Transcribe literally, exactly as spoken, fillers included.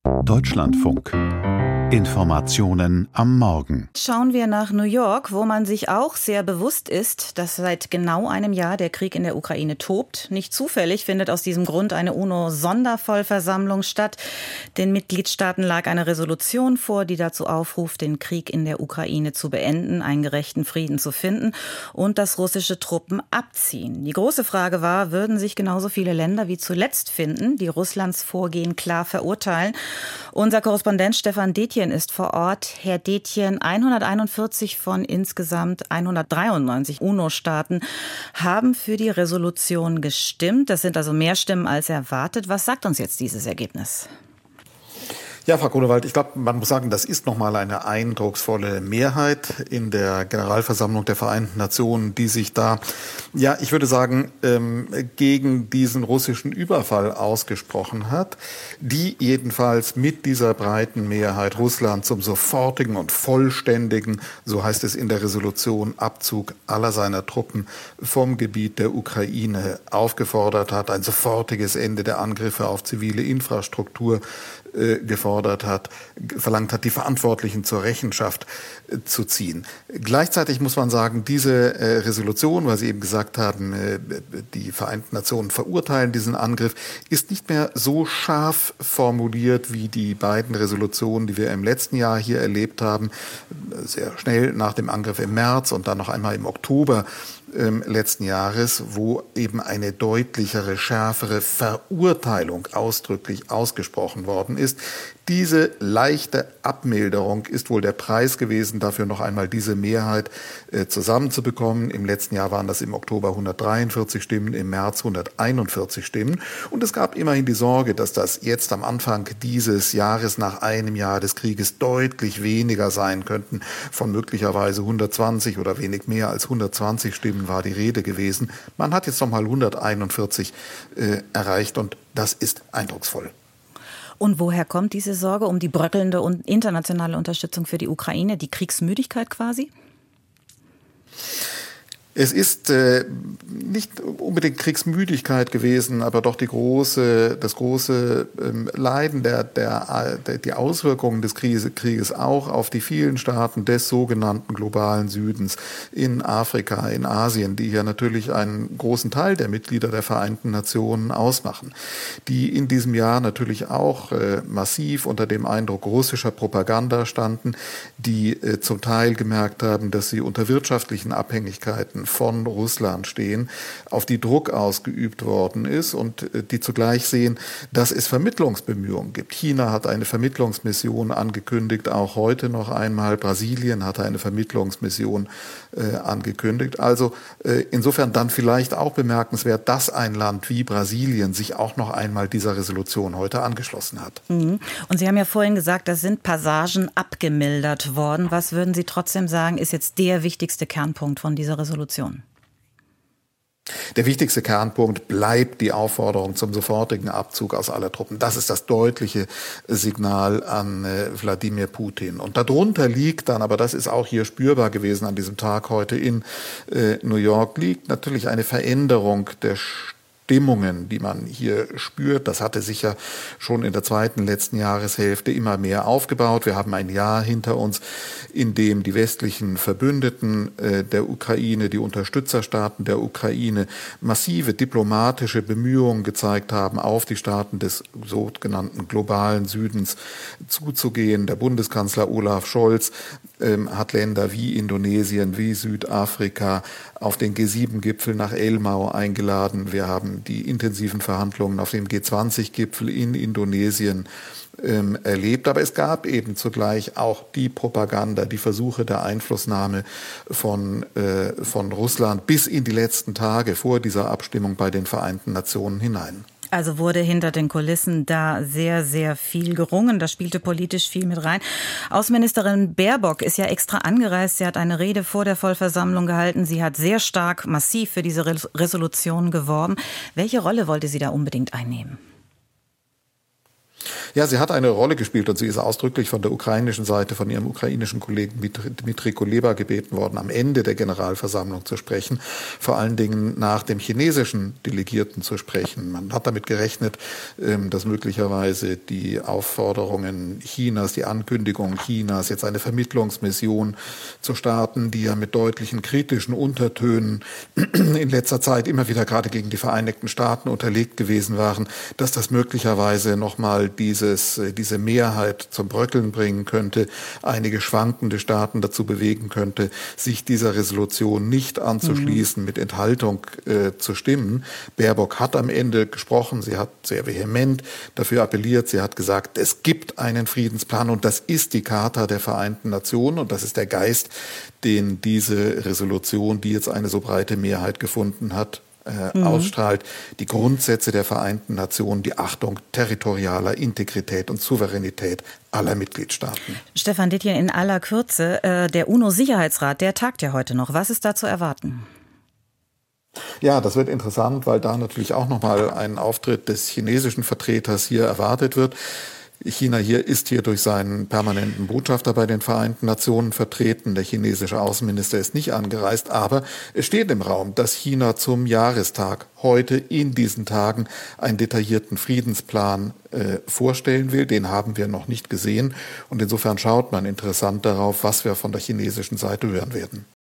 Deutschlandfunk. Informationen am Morgen. Schauen wir nach New York, wo man sich auch sehr bewusst ist, dass seit genau einem Jahr der Krieg in der Ukraine tobt. Nicht zufällig findet aus diesem Grund eine UNO-Sondervollversammlung statt. Den Mitgliedstaaten lag eine Resolution vor, die dazu aufruft, den Krieg in der Ukraine zu beenden, einen gerechten Frieden zu finden und dass russische Truppen abziehen. Die große Frage war, würden sich genauso viele Länder wie zuletzt finden, die Russlands Vorgehen klar verurteilen? Unser Korrespondent Stefan Detjen ist vor Ort. Herr Detjen, hunderteinundvierzig von insgesamt hundertdreiundneunzig UNO-Staaten haben für die Resolution gestimmt. Das sind also mehr Stimmen als erwartet. Was sagt uns jetzt dieses Ergebnis? Ja, Frau Grunewald, ich glaube, man muss sagen, das ist nochmal eine eindrucksvolle Mehrheit in der Generalversammlung der Vereinten Nationen, die sich da, ja, ich würde sagen, ähm, gegen diesen russischen Überfall ausgesprochen hat, die jedenfalls mit dieser breiten Mehrheit Russland zum sofortigen und vollständigen, so heißt es in der Resolution, Abzug aller seiner Truppen vom Gebiet der Ukraine aufgefordert hat, ein sofortiges Ende der Angriffe auf zivile Infrastruktur äh, gefordert hat, verlangt hat, die Verantwortlichen zur Rechenschaft äh, zu ziehen. Gleichzeitig muss man sagen, diese äh, Resolution, weil Sie eben gesagt haben, äh, die Vereinten Nationen verurteilen diesen Angriff, ist nicht mehr so scharf formuliert wie die beiden Resolutionen, die wir im letzten Jahr hier erlebt haben, sehr schnell nach dem Angriff im März und dann noch einmal im Oktober Ähm, letzten Jahres, wo eben eine deutlichere, schärfere Verurteilung ausdrücklich ausgesprochen worden ist. Diese leichte Abmilderung ist wohl der Preis gewesen, dafür noch einmal diese Mehrheit äh, zusammenzubekommen. Im letzten Jahr waren das im Oktober hundertdreiundvierzig Stimmen, im März hunderteinundvierzig Stimmen. Und es gab immerhin die Sorge, dass das jetzt am Anfang dieses Jahres, nach einem Jahr des Krieges, deutlich weniger sein könnten. Von möglicherweise hundertzwanzig oder wenig mehr als hundertzwanzig Stimmen war die Rede gewesen. Man hat jetzt nochmal hunderteinundvierzig äh, erreicht und das ist eindrucksvoll. Und woher kommt diese Sorge um die bröckelnde und internationale Unterstützung für die Ukraine, die Kriegsmüdigkeit quasi? Es ist äh, nicht unbedingt Kriegsmüdigkeit gewesen, aber doch die große, das große ähm, Leiden der, der, der, die Auswirkungen des Krieges, Krieges auch auf die vielen Staaten des sogenannten globalen Südens in Afrika, in Asien, die hier natürlich einen großen Teil der Mitglieder der Vereinten Nationen ausmachen, die in diesem Jahr natürlich auch äh, massiv unter dem Eindruck russischer Propaganda standen, die äh, zum Teil gemerkt haben, dass sie unter wirtschaftlichen Abhängigkeiten von Russland stehen, auf die Druck ausgeübt worden ist und die zugleich sehen, dass es Vermittlungsbemühungen gibt. China hat eine Vermittlungsmission angekündigt, auch heute noch einmal. Brasilien hat eine Vermittlungsmission äh, angekündigt. Also äh, insofern dann vielleicht auch bemerkenswert, dass ein Land wie Brasilien sich auch noch einmal dieser Resolution heute angeschlossen hat. Mhm. Und Sie haben ja vorhin gesagt, da sind Passagen abgemildert worden. Was würden Sie trotzdem sagen, ist jetzt der wichtigste Kernpunkt von dieser Resolution? Der wichtigste Kernpunkt bleibt die Aufforderung zum sofortigen Abzug aus aller Truppen. Das ist das deutliche Signal an äh, Wladimir Putin. Und darunter liegt dann, aber das ist auch hier spürbar gewesen an diesem Tag heute in äh, New York, liegt natürlich eine Veränderung der Stimmungen, die man hier spürt. Das hatte sich ja schon in der zweiten letzten Jahreshälfte immer mehr aufgebaut. Wir haben ein Jahr hinter uns, in dem die westlichen Verbündeten äh, der Ukraine, die Unterstützerstaaten der Ukraine, massive diplomatische Bemühungen gezeigt haben, auf die Staaten des sogenannten globalen Südens zuzugehen. Der Bundeskanzler Olaf Scholz ähm, hat Länder wie Indonesien, wie Südafrika auf den G sieben Gipfel nach Elmau eingeladen. Wir haben die intensiven Verhandlungen auf dem G zwanzig Gipfel in Indonesien ähm, erlebt. Aber es gab eben zugleich auch die Propaganda, die Versuche der Einflussnahme von, äh, von Russland bis in die letzten Tage vor dieser Abstimmung bei den Vereinten Nationen hinein. Also wurde hinter den Kulissen da sehr, sehr viel gerungen. Da spielte politisch viel mit rein. Außenministerin Baerbock ist ja extra angereist. Sie hat eine Rede vor der Vollversammlung gehalten. Sie hat sehr stark, massiv für diese Resolution geworben. Welche Rolle wollte sie da unbedingt einnehmen? Ja, sie hat eine Rolle gespielt und sie ist ausdrücklich von der ukrainischen Seite, von ihrem ukrainischen Kollegen Dmitry Kuleba gebeten worden, am Ende der Generalversammlung zu sprechen, vor allen Dingen nach dem chinesischen Delegierten zu sprechen. Man hat damit gerechnet, dass möglicherweise die Aufforderungen Chinas, die Ankündigung Chinas, jetzt eine Vermittlungsmission zu starten, die ja mit deutlichen kritischen Untertönen in letzter Zeit immer wieder gerade gegen die Vereinigten Staaten unterlegt gewesen waren, dass das möglicherweise nochmal dieses, diese Mehrheit zum Bröckeln bringen könnte, einige schwankende Staaten dazu bewegen könnte, sich dieser Resolution nicht anzuschließen, mhm. mit Enthaltung äh, zu stimmen. Baerbock hat am Ende gesprochen, sie hat sehr vehement dafür appelliert, sie hat gesagt, es gibt einen Friedensplan und das ist die Charta der Vereinten Nationen und das ist der Geist, den diese Resolution, die jetzt eine so breite Mehrheit gefunden hat, äh, mhm. ausstrahlt. Die Grundsätze der Vereinten Nationen, die Achtung territorialer Integrität und Souveränität aller Mitgliedstaaten. Stefan Dittjen, in aller Kürze, äh, der UNO-Sicherheitsrat, der tagt ja heute noch. Was ist da zu erwarten? Ja, das wird interessant, weil da natürlich auch nochmal ein Auftritt des chinesischen Vertreters hier erwartet wird. China hier ist hier durch seinen permanenten Botschafter bei den Vereinten Nationen vertreten. Der chinesische Außenminister ist nicht angereist, aber es steht im Raum, dass China zum Jahrestag heute in diesen Tagen einen detaillierten Friedensplan äh, vorstellen will. Den haben wir noch nicht gesehen und insofern schaut man interessant darauf, was wir von der chinesischen Seite hören werden.